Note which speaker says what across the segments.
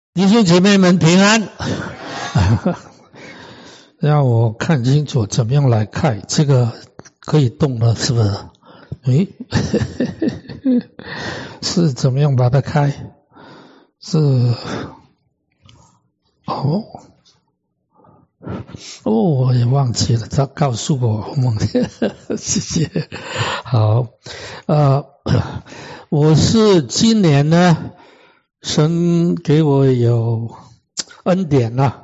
Speaker 1: 弟兄姐妹们平安。让我看清楚怎么样来开，这个可以动了是不是？是怎么样把它开？是我也忘记了，他告诉我，谢谢。好，我是今年呢，神给我有恩典了，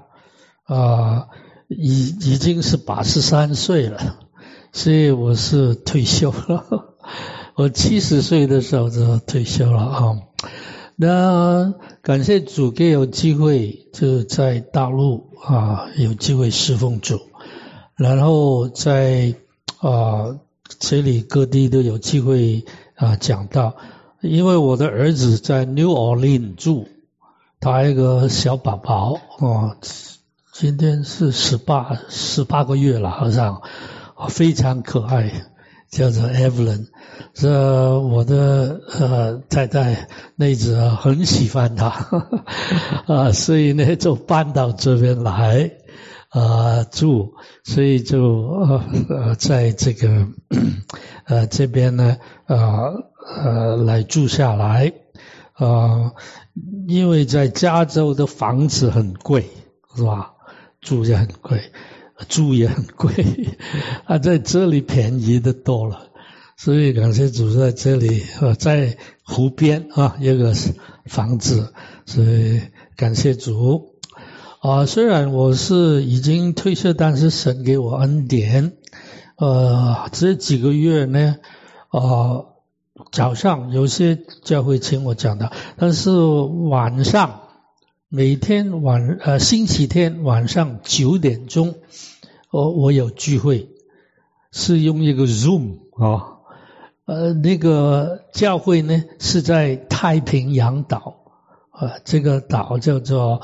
Speaker 1: 已经是83岁了，所以我是退休了。我70岁的时候就退休了啊。那感谢主给有机会，就在大陆有机会侍奉主，然后在这里各地都有机会讲道。因为我的儿子在 New Orleans 住，他还有一个小宝宝今天是18个月了，好像非常可爱，叫做 Evelyn。这我的太太那子很喜欢他所以呢就搬到这边来住，所以就在这个这边呢来住下来因为在加州的房子很贵，是吧？住也很贵，住也很贵在这里便宜的多了，所以感谢主在这里在湖边有个房子，所以感谢主虽然我是已经退休，但是神给我恩典这几个月呢早上有些教会请我讲的，但是晚上每天星期天晚上9点钟我有聚会，是用一个 Zoom 那个教会呢是在太平洋岛这个岛叫做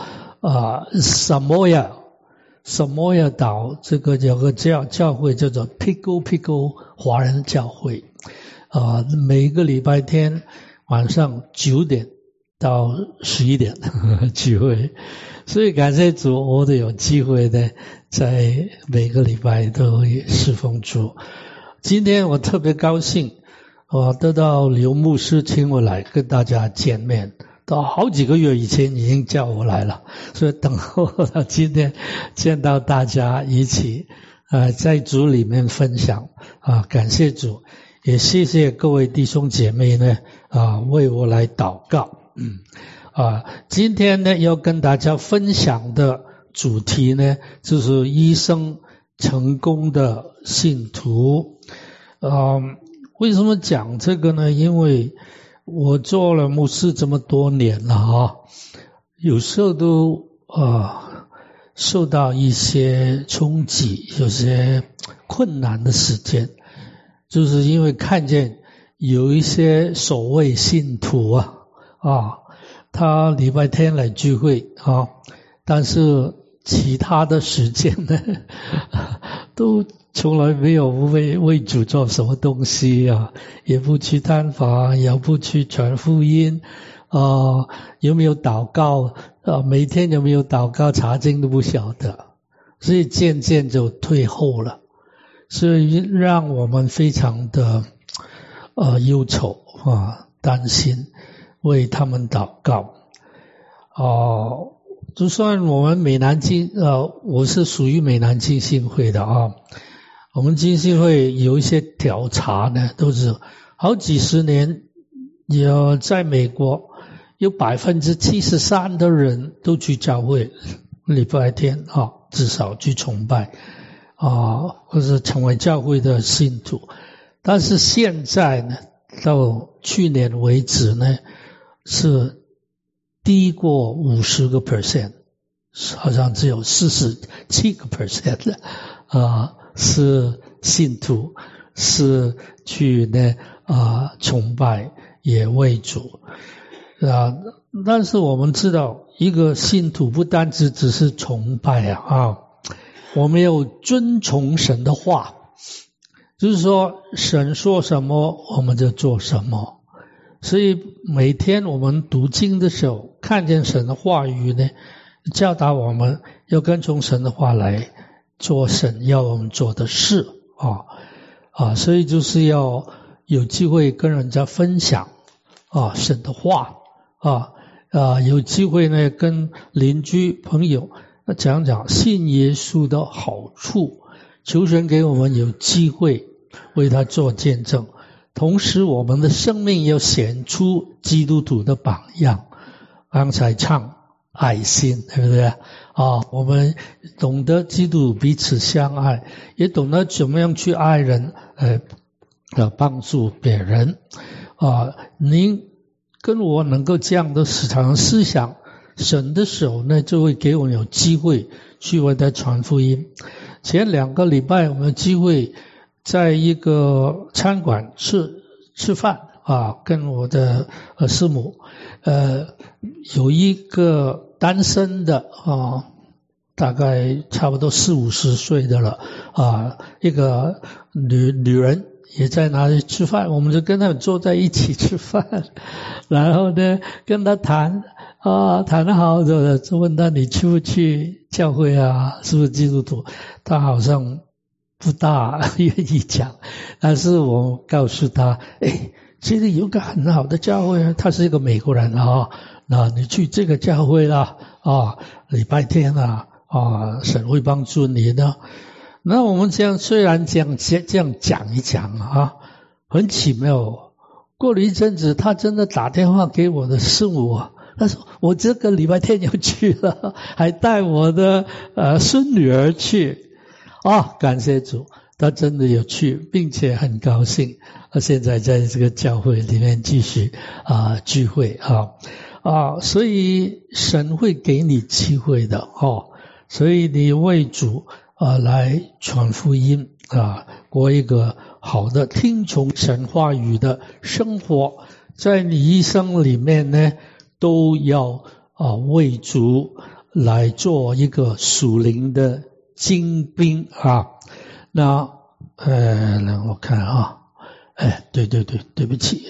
Speaker 1: Samoa 岛，这个有个教会叫做 Pico 华人教会每个礼拜天晚上9点到11点聚会，所以感谢主，我都有机会的在每个礼拜都侍奉主。今天我特别高兴，我得到刘牧师请我来跟大家见面，到好几个月以前已经叫我来了，所以等候到今天见到大家一起在主里面分享感谢主，也谢谢各位弟兄姐妹呢为我来祷告。今天呢要跟大家分享的主题呢就是一生成功的信徒。为什么讲这个呢？因为我做了牧师这么多年了有时候都受到一些冲击，有些困难的时间，就是因为看见有一些所谓信徒他礼拜天来聚会但是其他的时间呢都从来没有为主做什么东西也不去探访，也不去传福音有没有祷告每天有没有祷告查经都不晓得，所以渐渐就退后了，所以让我们非常的忧愁担心，为他们祷告就算我们美南浸我是属于美南浸信会的我们浸信会有一些调查呢，都是好几十年有在美国有 73% 的人都去教会礼拜天至少去崇拜或者成为教会的信徒，但是现在呢到去年为止呢是低过 50%， 好像只有 47% 的是信徒，是去呢崇拜也为主但是我们知道一个信徒不单只是崇拜我们要遵从神的话，就是说神说什么我们就做什么，所以每天我们读经的时候看见神的话语呢，教导我们要跟从神的话来做神要我们做的事所以就是要有机会跟人家分享神的话有机会呢跟邻居朋友讲讲信耶稣的好处，求神给我们有机会为他做见证，同时我们的生命要显出基督徒的榜样。刚才唱爱心，对不对我们懂得基督彼此相爱，也懂得怎么样去爱人帮助别人您跟我能够这样的常思想神的手呢，就会给我们有机会去为他传福音。前2个礼拜我们有机会在一个餐馆吃饭跟我的师母有一个单身的大概差不多40-50岁的了一个女人也在那里吃饭，我们就跟他坐在一起吃饭，然后呢跟他谈得好的，就问他你去不去教会是不是基督徒，他好像不大愿意讲，但是我告诉他这里有个很好的教会他是一个美国人那你去这个教会啦礼拜天神会帮助你的。那我们这样虽然这样讲一讲很奇妙，过了一阵子他真的打电话给我的师母他说我这个礼拜天要去了，还带我的孙女儿去感谢主，他真的有去，并且很高兴他现在在这个教会里面继续聚会所以神会给你机会的所以你为主来传福音过一个好的听从神话语的生活，在你一生里面呢都要为主来做一个属灵的精兵那让我看对不起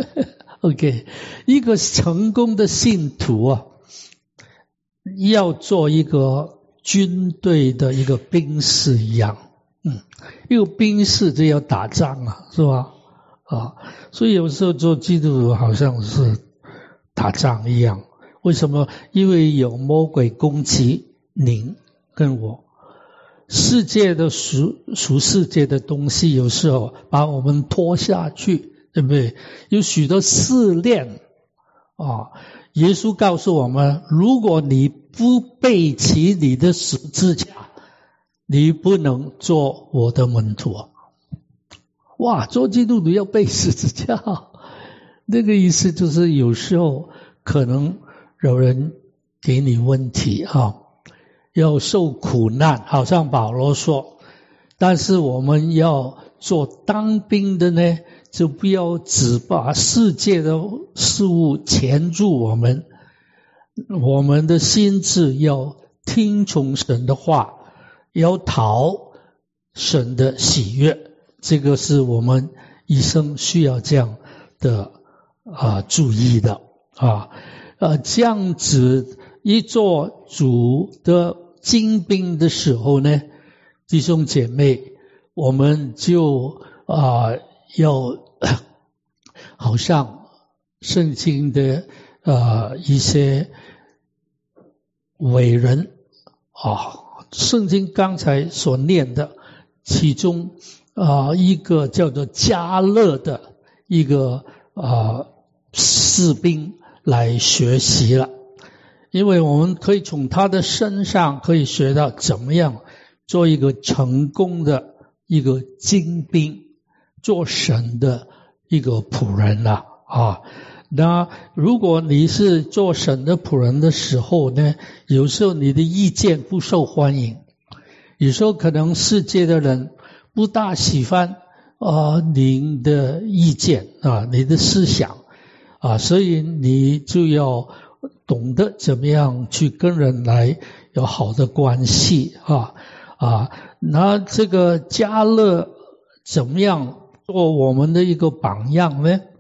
Speaker 1: OK， 一个成功的信徒要做一个军队的一个兵士一样一个兵士就要打仗是吧所以有时候做基督徒好像是打仗一样，为什么？因为有魔鬼攻击您跟我，世界的属世界的东西有时候把我们拖下去，对不对？有许多试炼耶稣告诉我们，如果你不背起你的十字架，你不能做我的门徒做基督徒要背十字架那个意思就是有时候可能有人给你问题要受苦难，好像保罗说，但是我们要做当兵的呢，就不要只把世界的事物钳住我们的心智要听从神的话，要讨神的喜悦，这个是我们一生需要这样的注意的这样子一做主的精兵的时候呢，弟兄姐妹，我们就要好像圣经的一些伟人圣经刚才所念的其中一个叫做迦勒的一个士兵来学习了，因为我们可以从他的身上可以学到怎么样做一个成功的一个精兵，做神的一个仆人那如果你是做神的仆人的时候呢，有时候你的意见不受欢迎，有时候可能世界的人不大喜欢您的意见你的思想所以你就要懂得怎么样去跟人来有好的关系那这个迦勒怎么样做我们的一个榜样呢？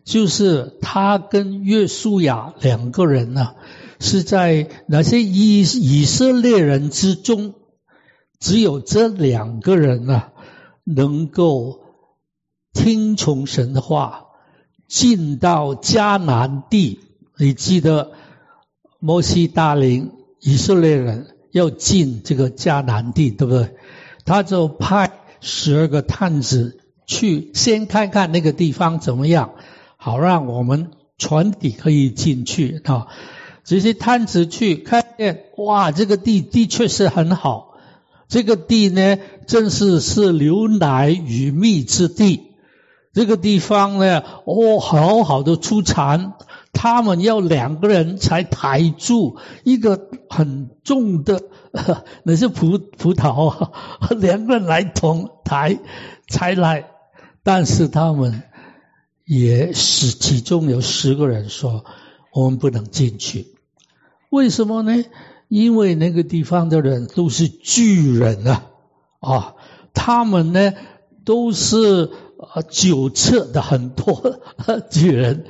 Speaker 1: 就是他跟约书亚两个人呢，是在那些以色列人之中，只有这两个人呢，能够听从神的话，进到迦南地。你记得摩西带领以色列人要进这个迦南地，对不对？他就派12个探子去先看看那个地方怎么样，好让我们船底可以进去啊。这些探子去看见，哇，这个地的确是很好，这个地呢正是流奶与蜜之地，这个地方呢好好的出产，他们要2个人才抬住一个很重的那是葡萄啊，2个人来抬才来，但是他们也是其中有10个人说我们不能进去。为什么呢？因为那个地方的人都是巨人啊，他们呢都是9尺的很多巨人，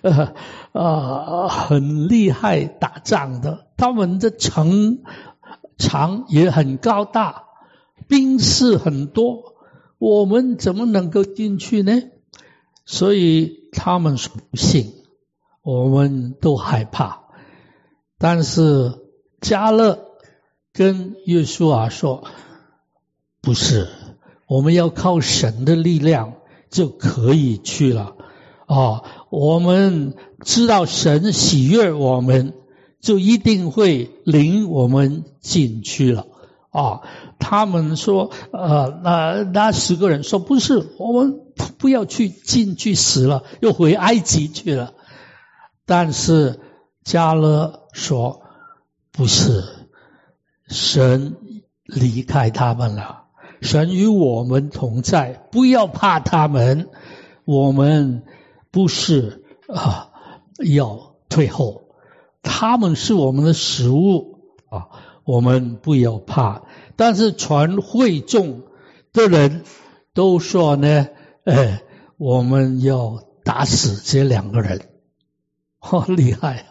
Speaker 1: 很厉害打仗的，他们的城墙也很高大，兵士很多，我们怎么能够进去呢？所以他们说不信，我们都害怕。但是迦勒跟约书亚说，不是，我们要靠神的力量就可以去了我们知道神喜悦我们，就一定会领我们进去了他们说那10个人说不是，我们不要进去死了，又回埃及去了。但是迦勒说不是，神离开他们了，神与我们同在，不要怕他们，我们不是要退后，他们是我们的食物我们不要怕。但是全会众的人都说呢我们要打死这2个人，厉害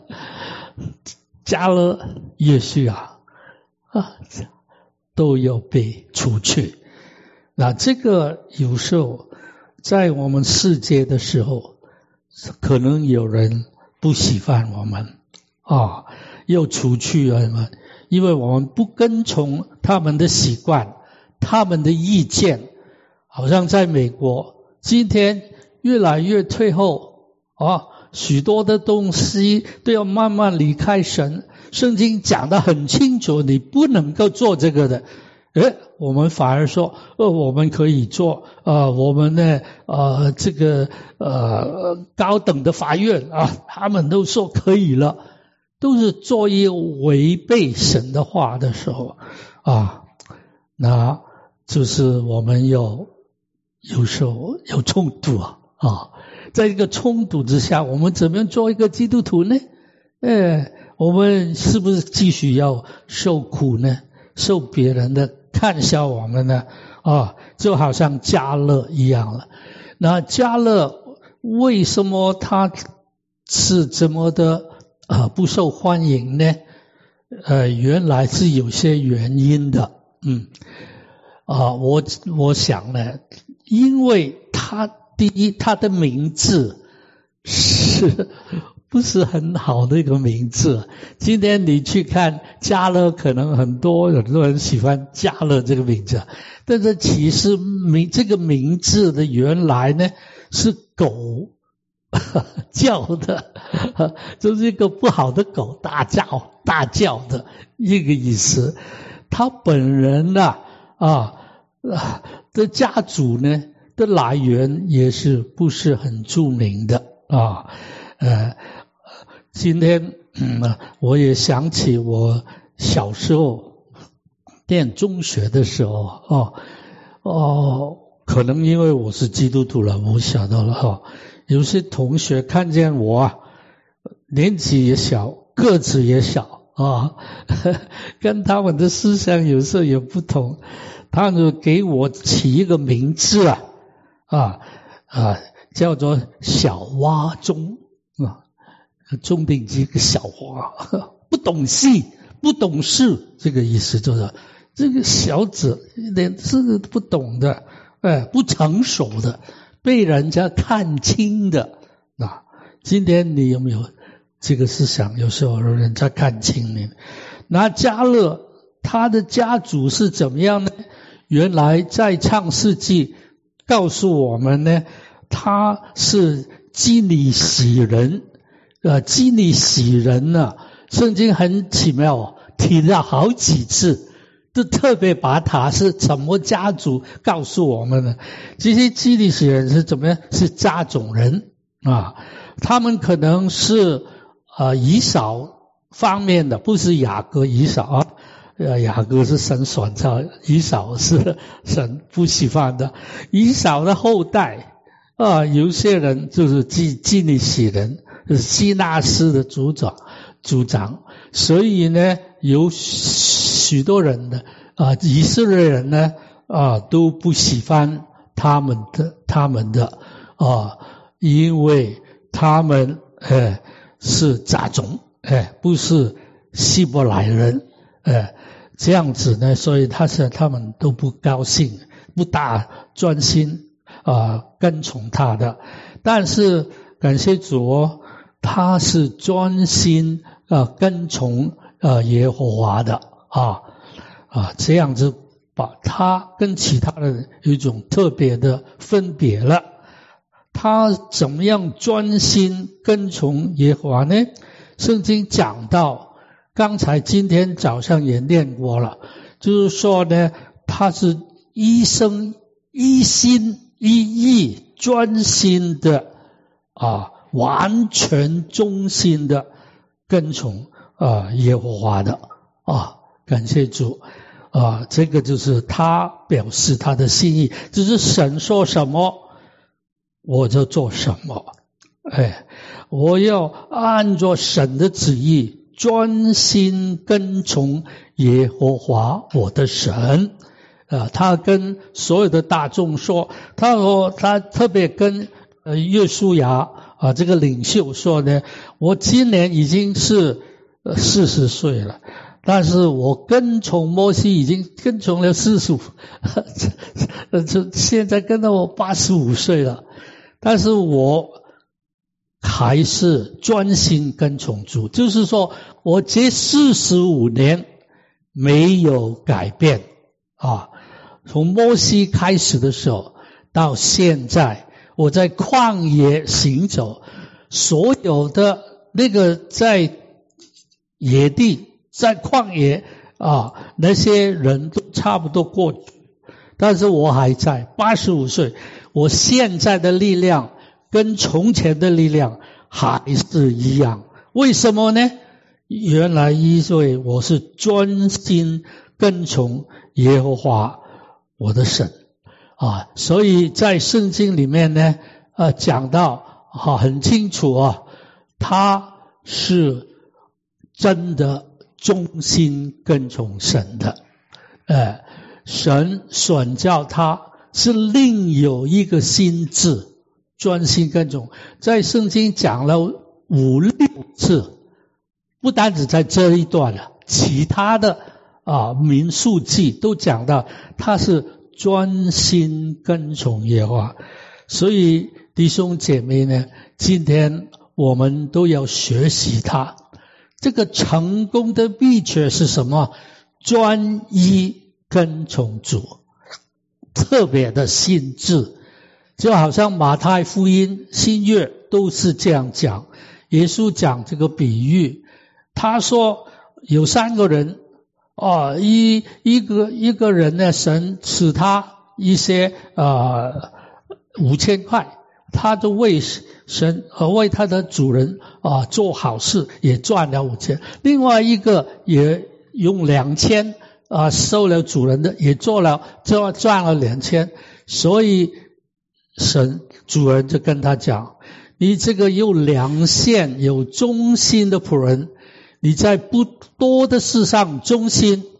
Speaker 1: 迦勒约书亚都要被除去。那这个有时候在我们世界的时候，可能有人不喜欢我们要除去我们，因为我们不跟从他们的习惯，他们的意见。好像在美国今天越来越退后许多的东西都要慢慢离开神，圣经讲得很清楚，你不能够做这个的。我们反而说我们可以做我们呢这个高等的法院他们都说可以了，都是做一违背神的话的时候那就是我们有时候有冲突在这个冲突之下，我们怎么样做一个基督徒呢？我们是不是继续要受苦呢？受别人的看笑我们呢？就好像迦勒一样了。那迦勒为什么他是这么的不受欢迎呢？原来是有些原因的。我想呢，因为第一，他的名字是不是很好的一个名字？今天你去看迦勒，可能很多人喜欢迦勒这个名字，但是其实这个名字的原来呢是狗叫的，就是一个不好的狗大叫的一个意思。他本人的家族呢的来源也是不是很著名的今天我也想起我小时候念中学的时候可能因为我是基督徒了，我晓得了有些同学看见我年纪也小，个子也小跟他们的思想有时候也不同，他们给我起一个名字叫做小蛙中啊，中丙级个小蛙，不懂戏不懂事，这个意思就是这个小子连这个不懂的，不成熟的，被人家看轻的啊。今天你有没有这个思想？有时候人家看轻你。那迦勒他的家族是怎么样呢？原来在创世纪告诉我们呢，他是基尼洗人。基尼洗人呢，圣经很奇妙，提了好几次，都特别把他是什么家族告诉我们呢？这些基尼洗人是怎么样？是杂种人啊，他们可能是以扫方面的，不是雅各以扫啊。雅各是神选召，以扫是神不喜欢的。以扫的后代有些人就是基尼洗人，是基纳斯的族长，所以呢，有许多人的以色列人呢都不喜欢他们的因为他们是杂种，不是希伯来人，这样子呢，所以他们都不高兴，不大专心跟从他的。但是感谢主他是专心跟从耶和华的这样子把他跟其他人有一种特别的分别了。他怎么样专心跟从耶和华呢？圣经讲到，刚才今天早上也念过了，就是说呢，他是一心一意专心的完全忠心的跟从耶和华的感谢主这个就是他表示他的心意，就是神说什么我就做什么，我要按照神的旨意专心跟从耶和华我的神。他跟所有的大众说，他特别跟约书亚这个领袖说呢，我今年已经是40岁了，但是我跟从摩西已经跟从了45，现在跟到我85岁了，但是我还是专心跟从主，就是说我这45年没有改变从摩西开始的时候到现在，我在旷野行走，所有的那个在野地在旷野那些人都差不多过去，但是我还在85岁，我现在的力量跟从前的力量还是一样。为什么呢？原来因为我是专心跟从耶和华我的神所以在圣经里面呢讲到很清楚他是真的忠心跟从神的神选召他是另有一个心志专心跟从，在圣经讲了5-6次，不单只在这一段了，其他的民数记都讲到他是专心跟从耶和华。所以弟兄姐妹呢，今天我们都要学习他。这个成功的秘诀是什么？专一跟从主，特别的心志。就好像马太福音新约都是这样讲。耶稣讲这个比喻，他说有3个人一个人呢，神赐他一些5000块，他就为神为他的主人做好事，也赚了5000。另外一个也用2000收了主人的，也赚了2000。所以主人就跟他讲，你这个有良善有忠心的仆人，你在不多的事上忠心，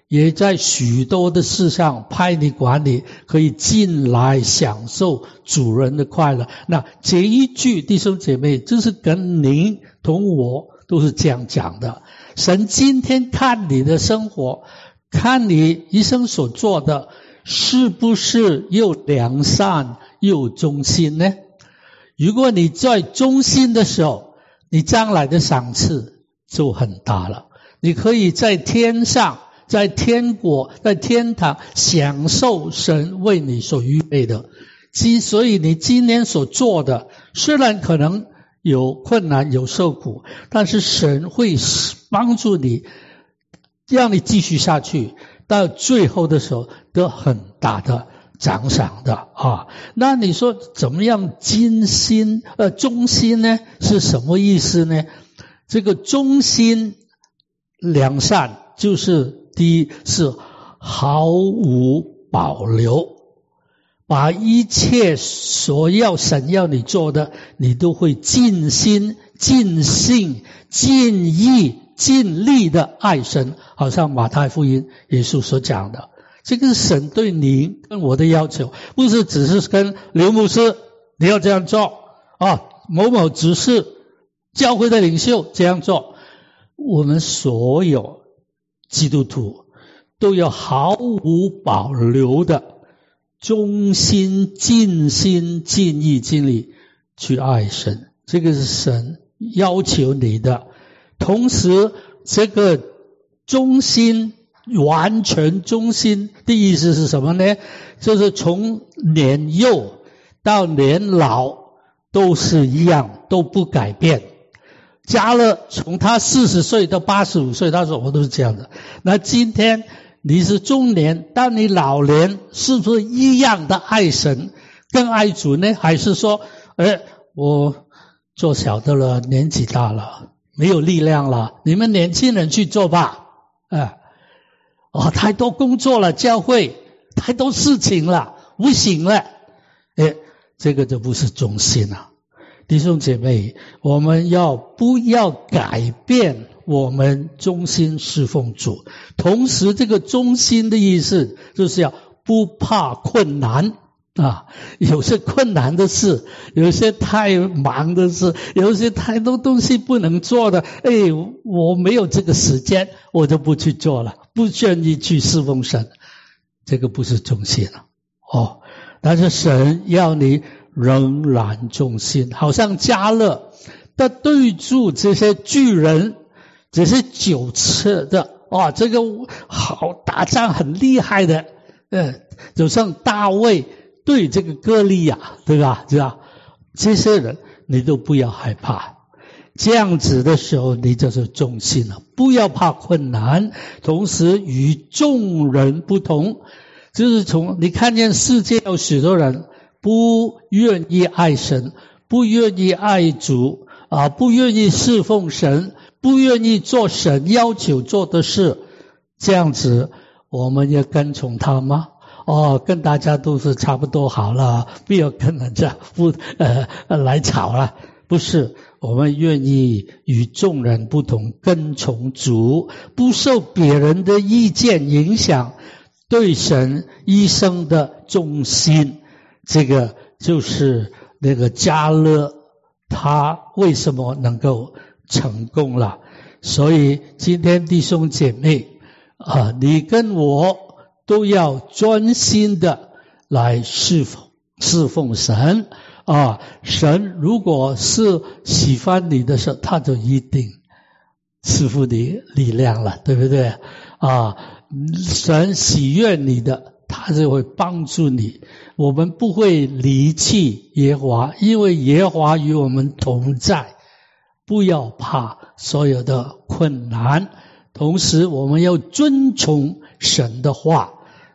Speaker 1: 也在许多的事上派你管理，可以进来享受主人的快乐。那这一句弟兄姐妹，就是跟您同我都是这样讲的。神今天看你的生活，看你一生所做的是不是又良善又忠心呢？如果你在忠心的时候，你将来的赏赐就很大了。你可以在天上，在天国，在天堂享受神为你所预备的。所以你今天所做的，虽然可能有困难有受苦，但是神会帮助你，让你继续下去，到最后的时候得很大的奖赏的啊。那你说怎么样忠心呢？是什么意思呢？这个忠心良善，就是第一是毫无保留，把一切所要神要你做的，你都会尽心尽性尽意尽力的爱神，好像马太福音耶稣所讲的。这个是神对你跟我的要求，不是只是跟刘牧师你要这样做啊，某某执事教会的领袖这样做。我们所有基督徒都要毫无保留的忠心尽心尽意尽力去爱神，这个是神要求你的。同时这个忠心完全忠心的意思是什么呢？就是从年幼到年老都是一样，都不改变。加勒从他40岁到85岁，他说我都是这样的。那今天你是中年，到你老年，是不是一样的爱神更爱主呢？还是说我做小的了，年纪大了，没有力量了，你们年轻人去做吧。太多工作了，教会太多事情了，不行了。这个就不是忠心了。弟兄姐妹，我们不要改变我们忠心侍奉主。同时这个忠心的意思就是要不怕困难啊，有些困难的事，有些太忙的事，有些太多东西不能做的，我没有这个时间，我就不去做了，不愿意去侍奉神，这个不是忠心了但是神要你仍然忠心，好像加勒的对住这些巨人，这些9次的这个好打仗很厉害的，就像大卫对这个歌利亚，对吧？这些人你都不要害怕，这样子的时候你就是忠心了。不要怕困难，同时与众人不同，就是你看见世界有许多人不愿意爱神，不愿意爱主不愿意侍奉神，不愿意做神要求做的事，这样子我们要跟从他吗？跟大家都是差不多好了，不要跟人家来吵了。不是，我们愿意与众人不同，跟从主，不受别人的意见影响，对神一生的忠心。这个就是那个加勒他为什么能够成功了。所以今天弟兄姐妹你跟我都要专心的来侍奉神神如果是喜欢你的时候，他就一定赐福你力量了，对不对神喜悦你的，他就会帮助你。我们不会离弃耶和华，因为耶和华与我们同在。不要怕所有的困难，同时我们要遵从神的话。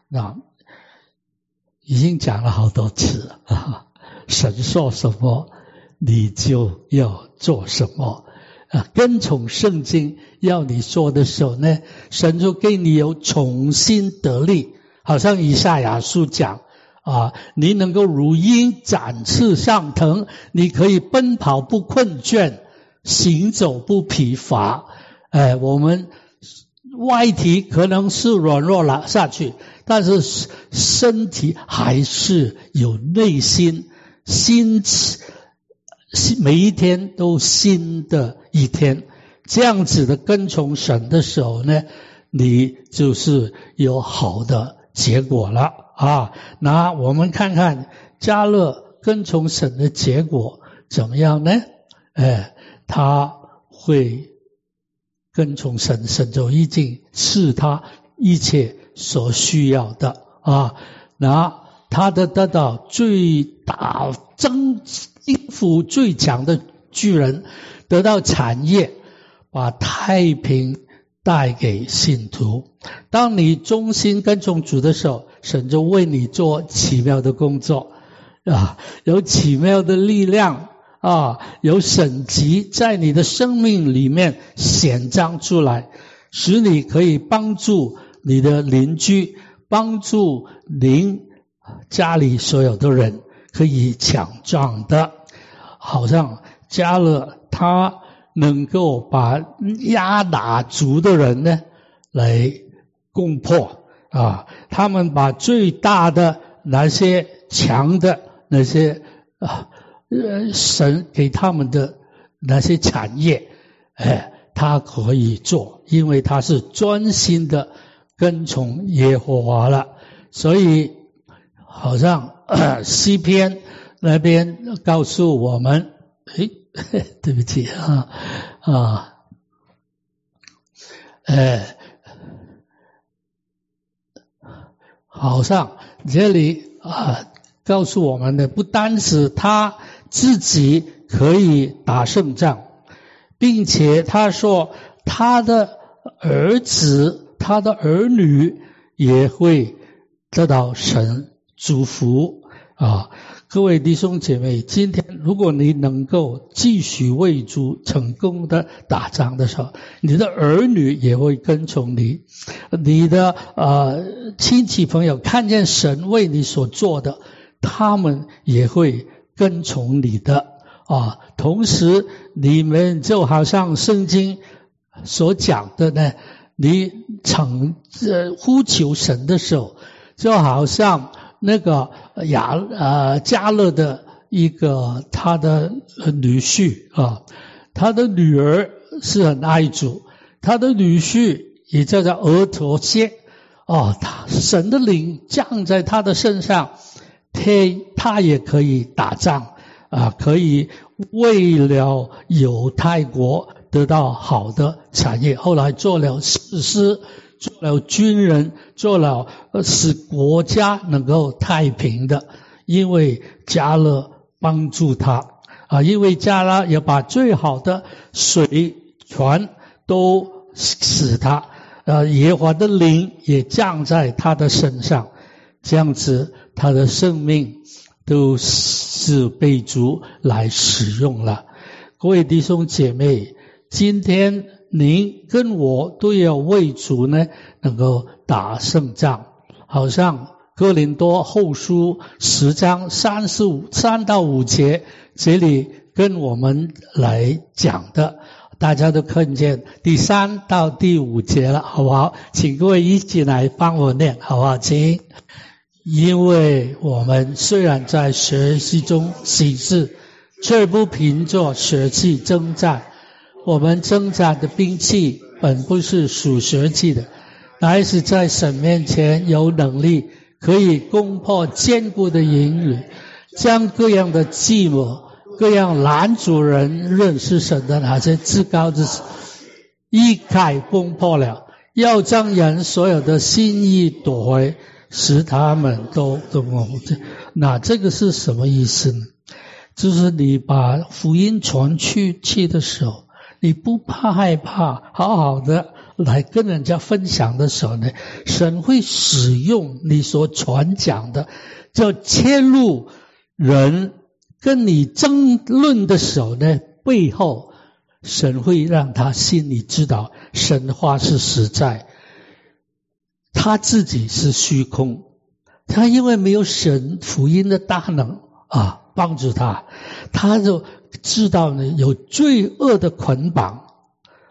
Speaker 1: 已经讲了好多次了神说什么你就要做什么跟从圣经要你说的时候呢，神就给你有重新得力。好像以赛亚书讲你能够如鹰展翅上腾，你可以奔跑不困倦，行走不疲乏。我们外体可能是软弱了下去，但是身体还是有内心，每一天都新的一天。这样子的跟从神的时候呢，你就是有好的结果了啊。那我们看看迦勒跟从神的结果怎么样呢？他会跟从神，神就一定是他一切所需要的啊。那他得到最大应付最强的巨人，得到产业，把太平带给信徒。当你忠心跟从主的时候，神就为你做奇妙的工作啊，有奇妙的力量啊，有神迹在你的生命里面显彰出来，使你可以帮助你的邻居，帮助家里所有的人可以强壮的。好像迦勒他能够把压打族的人呢来攻破啊，他们把最大的那些强的那些神给他们的那些产业，他可以做，因为他是专心的跟从耶和华了。所以好像诗篇那边告诉我们，对不起好像这里告诉我们的不单是他自己可以打胜仗，并且他说他的儿子他的儿女也会得到神祝福啊。各位弟兄姐妹，今天如果你能够继续为主成功的打仗的时候，你的儿女也会跟从你，你的亲戚朋友看见神为你所做的，他们也会跟从你的啊。同时你们就好像圣经所讲的呢，你呼求神的时候，就好像那个迦勒的一个他的女婿啊，他的女儿是很爱主，他的女婿也叫做俄陀谟神的灵降在他的身上，他也可以打仗啊，可以为了犹太国得到好的产业，后来做了士师，做了军人，做了使国家能够太平的，因为迦勒帮助他啊，因为迦勒也把最好的水泉都使他耶和华的灵也降在他的身上，这样子他的生命都是被主来使用了。各位弟兄姐妹，今天您跟我都要为主呢能够打胜仗，好像哥林多后书10章3到5节这里跟我们来讲的，大家都看见第3到第5节了，好不好？请各位一起来帮我念，好不好？请。因为我们虽然在血气中行事，却不凭着血气征战。我们征战的兵器本不是属血气的，乃是在神面前有能力，可以攻破坚固的营垒，将各样的计谋、各样拦阻人认识神的那些至高之事一概攻破了，要将人所有的心意夺回，使他们都那这个是什么意思呢？就是你把福音传去的时候，你不害怕，好好的来跟人家分享的时候呢，神会使用你所传讲的，就切入人跟你争论的时候呢，背后神会让他心里知道神的话是实在，他自己是虚空，他因为没有神福音的大能帮助他，他就知道呢有罪恶的捆绑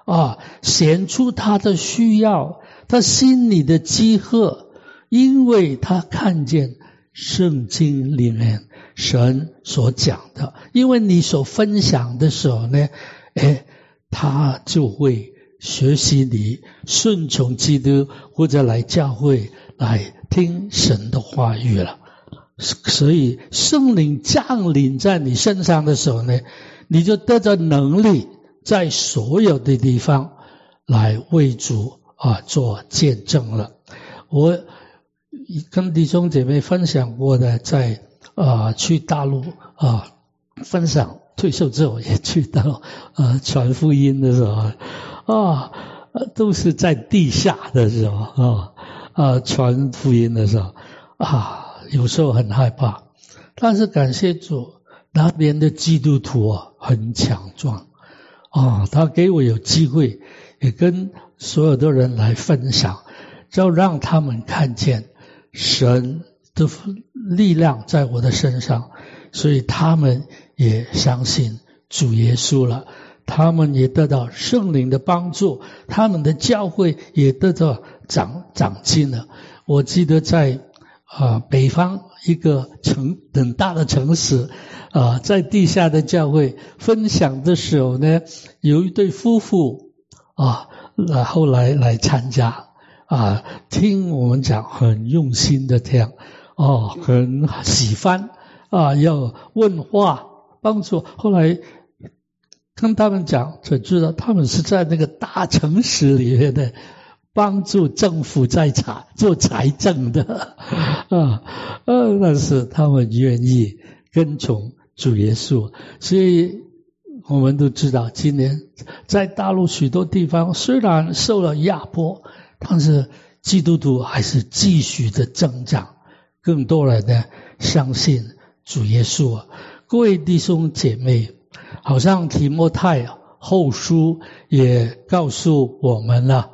Speaker 1: 显出他的需要，他心里的饥渴，因为他看见圣经里面神所讲的，因为你所分享的时候呢，他就会学习你顺从基督，或者来教会来听神的话语了。所以圣灵降临在你身上的时候呢，你就得着能力在所有的地方来为主做见证了。我跟弟兄姐妹分享过的，在去大陆分享，退休之后也去到传福音的时候都是在地下的时候传福音的时候有时候很害怕，但是感谢主，那边的基督徒很强壮他给我有机会也跟所有的人来分享，就让他们看见神的力量在我的身上，所以他们也相信主耶稣了，他们也得到圣灵的帮助，他们的教会也得到长进了。我记得在北方一个很大的城市在地下的教会分享的时候呢，有一对夫妇后来参加听我们讲，很用心的听很喜欢要问话帮助。后来跟他们讲，才知道他们是在那个大城市里面的帮助政府在做财政的但是他们愿意跟从主耶稣。所以我们都知道，今年在大陆许多地方虽然受了压迫，但是基督徒还是继续的增长，更多人呢相信主耶稣各位弟兄姐妹，好像提摩太后书也告诉我们了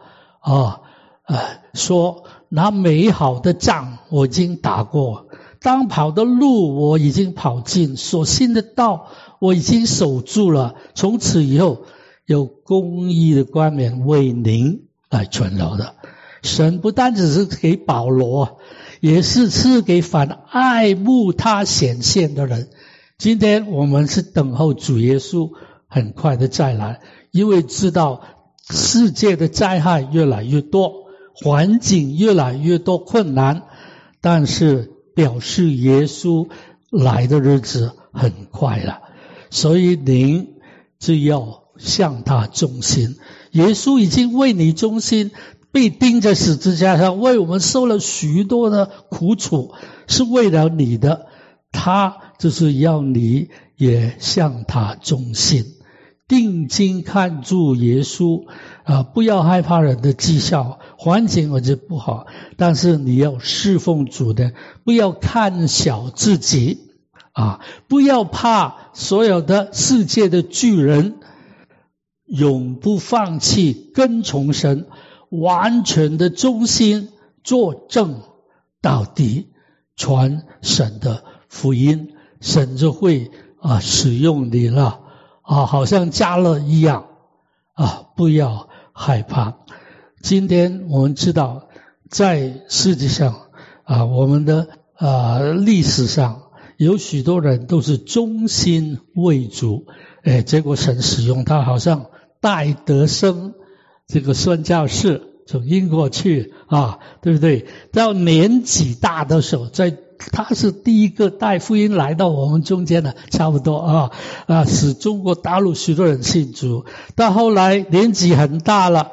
Speaker 1: 说那美好的仗我已经打过，当跑的路我已经跑尽，所信的道我已经守住了，从此以后有公义的冠冕为您来存留的。神不单只是给保罗，也是赐给凡爱慕他显现的人。今天我们是等候主耶稣很快的再来，因为知道世界的灾害越来越多，环境越来越多困难，但是表示耶稣来的日子很快了，所以您只要向他忠心。耶稣已经为你忠心，被钉在十字架上，为我们受了许多的苦楚，是为了你的，他就是要你也向他忠心，定睛看住耶稣不要害怕人的讥笑，环境或者不好，但是你要侍奉主的，不要看小自己不要怕所有的世界的巨人，永不放弃跟从神，完全的忠心作证到底，传神的福音，神就会使用你了好像加勒一样不要害怕。今天我们知道在世界上我们的历史上有许多人都是忠心为主结果神使用他，好像戴德生这个宣教士从英国去对不对？到年纪大的时候，他是第一个带福音来到我们中间的，差不多使中国大陆许多人信主。到后来年纪很大了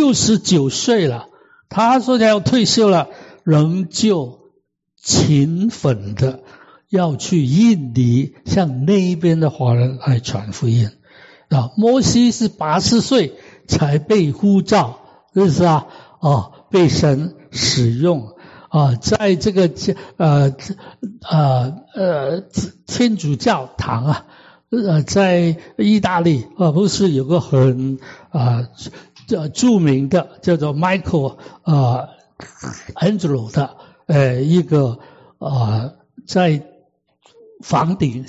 Speaker 1: ，69岁了，他说他要退休了，仍旧勤奋的要去印尼向那边的华人来传福音摩西是80岁才被呼召，是被神使用在这个天主教堂在意大利不是有个很著名的叫做 Michael Angelo 的一个在房顶上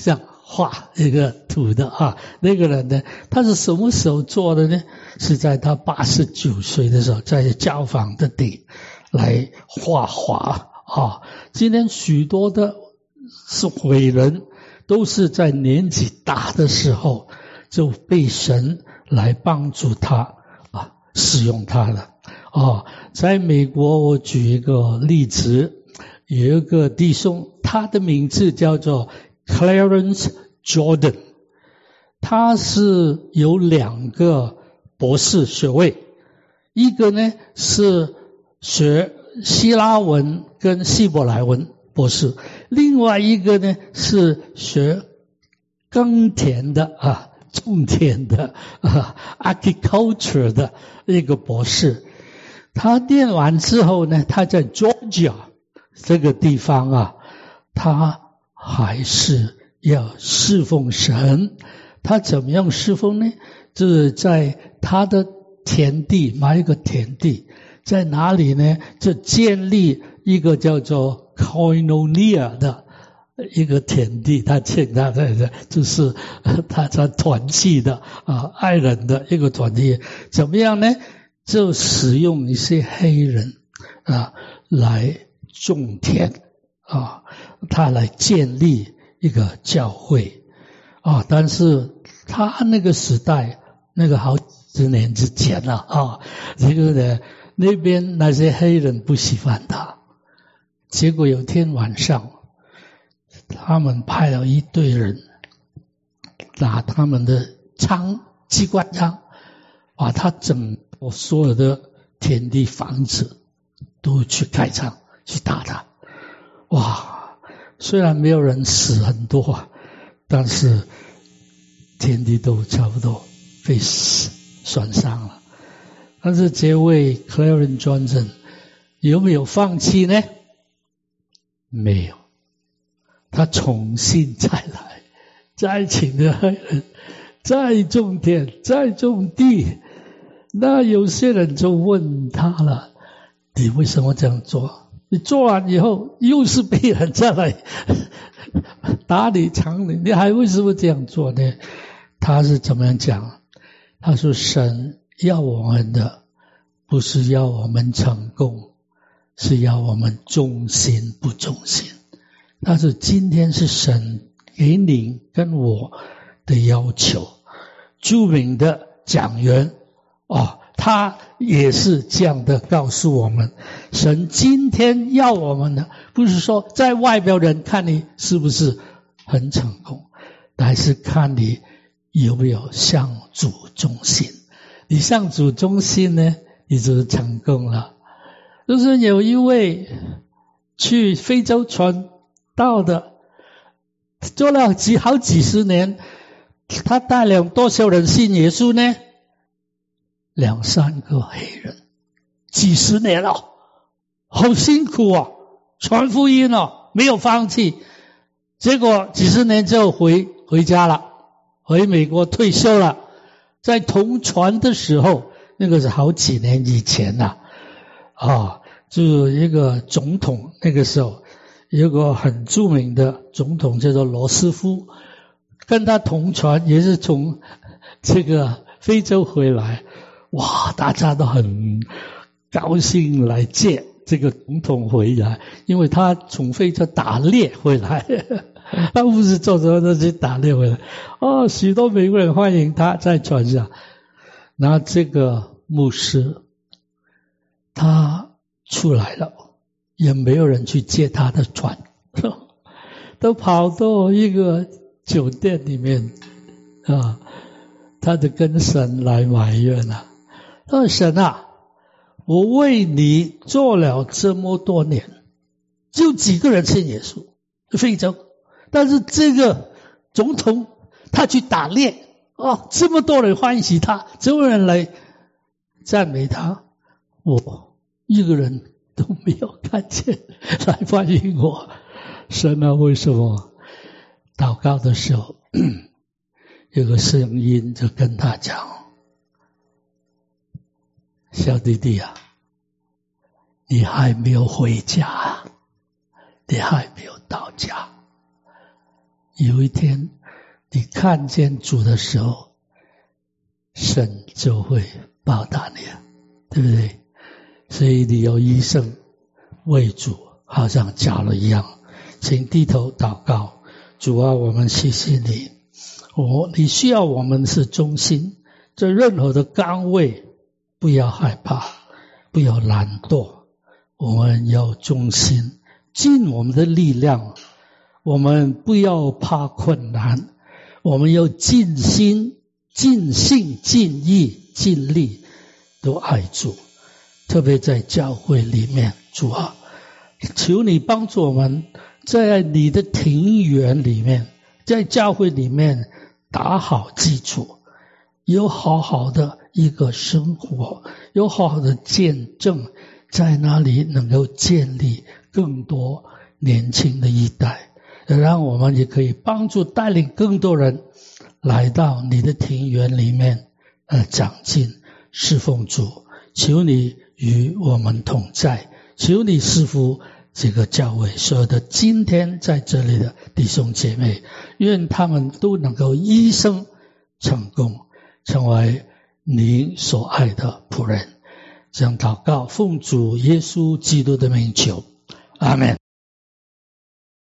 Speaker 1: 画一个图的啊。那个人呢，他是什么时候做的呢？是在他89岁的时候，在教坊的顶来画画啊。今天许多的是伟人，都是在年纪大的时候就被神来帮助他啊，使用他了啊。在美国，我举一个例子，有一个弟兄，他的名字叫做 Clarence Jordan， 他是有2个博士学位，一个呢是学希腊文跟希伯来文博士，另外一个呢是学耕田的啊，种田的啊 agriculture 的一个博士。他念完之后呢，他在 Georgia 这个地方啊，他还是要侍奉神。他怎么样侍奉呢？就是在他的田地买一个田地，在哪里呢？就建立一个叫做 Koinonia 的一个田地，他请他的就是他团契的啊，爱人的一个团体。怎么样呢？就使用一些黑人啊来种田啊，他来建立一个教会啊。但是他那个时代，那个好10年之前了啊，这个呢那边那些黑人不喜欢他，结果有天晚上，他们派了一队人拿他们的机关枪，把他整个所有的田地房子都去开枪去打他。哇，虽然没有人死很多，但是田地都差不多被损伤了。但是这位 Clarence Johnson 有没有放弃呢？没有，他重新再来，再请的黑人，再种田，再种地。那有些人就问他了，你为什么这样做？你做完以后又是被人再来打你抢你，你还为什么这样做呢？他是怎么样讲？他说神要我们的不是要我们成功，是要我们忠心不忠心。他说今天是神给你跟我的要求。著名的讲员他也是这样的告诉我们，神今天要我们的不是说在外表人看你是不是很成功，还是看你有没有向主忠心。你向主忠心呢，你就是成功了。就是有一位去非洲传道的，做了好几十年，他带领多少人信耶稣呢？2-3个黑人，几十年了，好辛苦啊，传福音了，没有放弃。结果几十年之后回家了，回美国退休了。在同传的时候，那个是好几年以前了就一个总统，那个时候有个很著名的总统叫做罗斯福，跟他同传，也是从这个非洲回来。哇，大家都很高兴来接这个总统回来，因为他从非洲打猎回来他不是做什么东西打猎回来许多美国人欢迎他在船上。然后这个牧师他出来了，也没有人去接他的船都跑到一个酒店里面他就跟神来埋怨了。他说神啊，我为你做了这么多年，就几个人信耶稣，非洲，但是这个总统他去打猎这么多人欢喜他，这么多人来赞美他，我一个人都没有看见来欢迎我。神啊，为什么？祷告的时候有个声音就跟他讲，小弟弟啊，你还没有回家，你还没有到家。有一天你看见主的时候，神就会报答你，对不对？所以你有一生为主好像交了一样，请低头祷告。主啊，我们谢谢你，你需要我们是忠心，在任何的岗位不要害怕，不要懒惰，我们要忠心，尽我们的力量，我们不要怕困难，我们要尽心尽性尽意尽力都爱主。特别在教会里面，主啊，求你帮助我们在你的庭园里面，在教会里面打好基础，有好好的一个生活，有好好的见证，在那里能够建立更多年轻的一代，让我们也可以帮助带领更多人来到你的庭园里面长进侍奉主。求你与我们同在，求你赐福这个教会所有的今天在这里的弟兄姐妹，愿他们都能够一生成功，成为你所爱的仆人。这样祷告，奉主耶稣基督的名求，阿们。